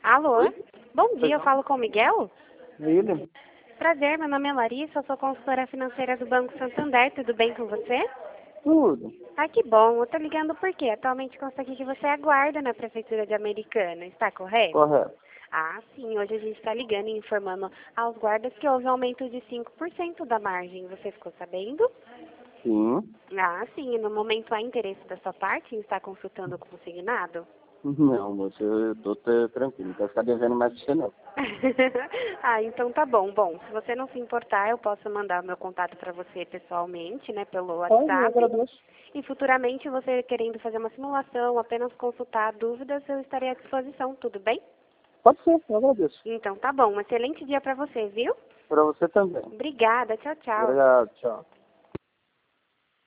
Alô? Oi? Bom dia, eu falo com o Miguel? Ele? Prazer, meu nome é Larissa, eu sou consultora financeira do Banco Santander, tudo bem com você? Tudo. Ah, que bom, eu tô ligando porque atualmente consta aqui que você aguarda na Prefeitura de Americana, está correto? Correto. Ah, sim, hoje a gente está ligando e informando aos guardas que houve um aumento de 5% da margem, você ficou sabendo? Sim. Ah, sim, e no momento há interesse da sua parte em estar consultando o consignado? Não, moço, eu tô tranquilo. Não quero ficar devendo mais pra você, não. Ah, então tá bom. Bom, se você não se importar, eu posso mandar o meu contato para você pessoalmente, né, pelo Pode, eu WhatsApp. agradeço. E futuramente, você querendo fazer uma simulação, apenas consultar dúvidas, eu estarei à disposição, tudo bem? Pode ser, eu agradeço. Então tá bom. Um excelente dia para você, viu? Pra você também. Obrigada. Tchau, tchau. Obrigado, tchau.